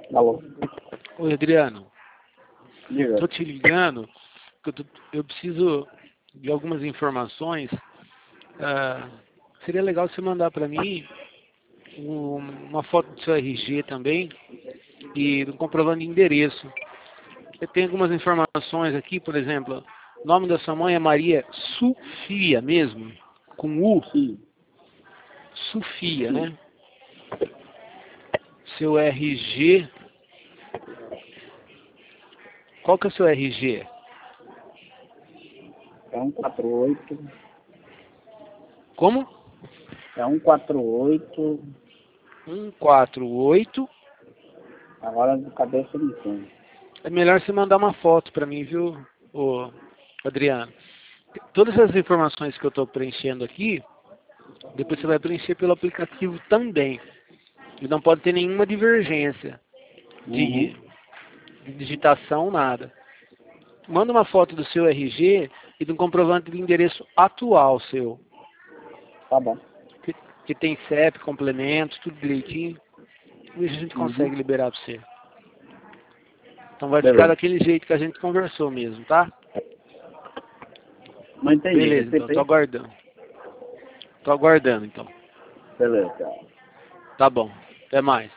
Alô? Oi, Adriano. Diga. Tô te ligando, porque eu preciso de algumas informações. Seria legal você mandar para mim uma foto do seu RG também e um comprovante de endereço. Eu tenho algumas informações aqui, por exemplo, o nome da sua mãe é Maria Sofia mesmo, com U, Sim. Sofia, né? Seu RG, qual que é o seu RG? É 148. Como? É 148. 148. Agora de cabeça não tem. É melhor você mandar uma foto para mim, viu, ô Adriano? Todas as informações que eu estou preenchendo aqui, depois você vai preencher pelo aplicativo também. E não pode ter nenhuma divergência Uhum. de digitação, nada. Manda uma foto do seu RG e de um comprovante de endereço atual seu. Tá bom. Que tem CEP, complementos, tudo direitinho. E a gente Uhum. consegue liberar para você. Então vai ficar Beleza. daquele jeito que a gente conversou mesmo, tá? Não entendi. Beleza, então. Repita Tô aí. aguardando. Tô aguardando, então. Beleza. Tá bom. Até mais.